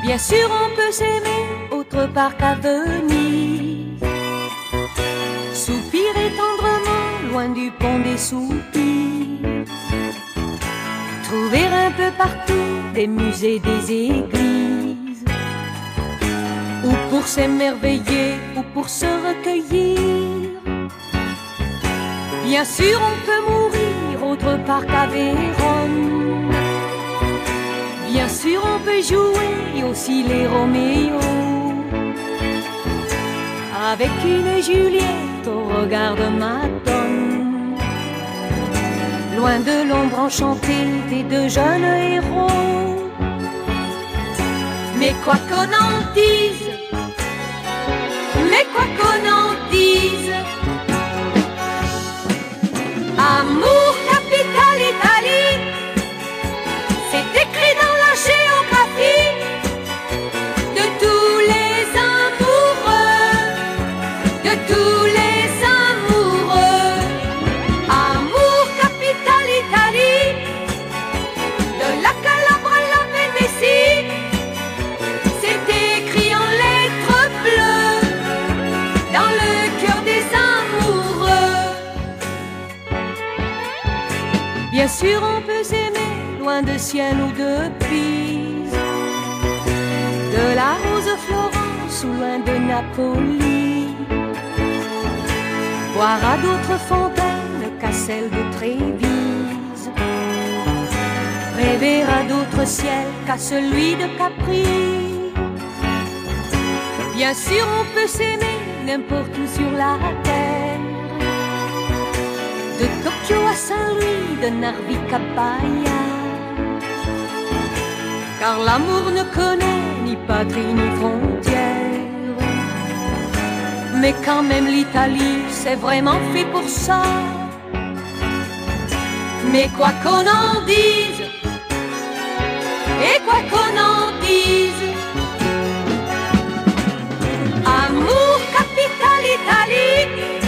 Bien sûr on peut s'aimer autre part qu'à Venise, soupirer tendrement loin du pont des soupirs, trouver un peu partout des musées, des églises, ou pour s'émerveiller ou pour se recueillir. Bien sûr on peut mourir autre part qu'à Vérone. Bien sûr on peut jouer aussi les Roméos avec une Juliette au regard de Madone, loin de l'ombre enchantée des deux jeunes héros. Mais quoi qu'on en dise, mais quoi qu'on en dise, amour, capitale, Italie, c'est écrit dans la géographie de tous les amoureux, de tous les amoureux. Amour, capitale, Italie, de la Calabre à la Vénétie, c'est écrit en lettres bleues dans le cœur des amoureux. Bien sûr on peut s'aimer loin de Sienne ou de Pise, de la rose Florence ou loin de Napoli, boire à d'autres fontaines qu'à celle de Trévise, rêver à d'autres ciels qu'à celui de Capri. Bien sûr on peut s'aimer n'importe où sur la terre, de Tokyo à Saint-Louis, de Narvik à Bahia, car l'amour ne connaît ni patrie ni frontière. Mais quand même l'Italie, c'est vraiment fait pour ça. Mais quoi qu'on en dise, et quoi qu'on en dise, amour, capitale, Italie,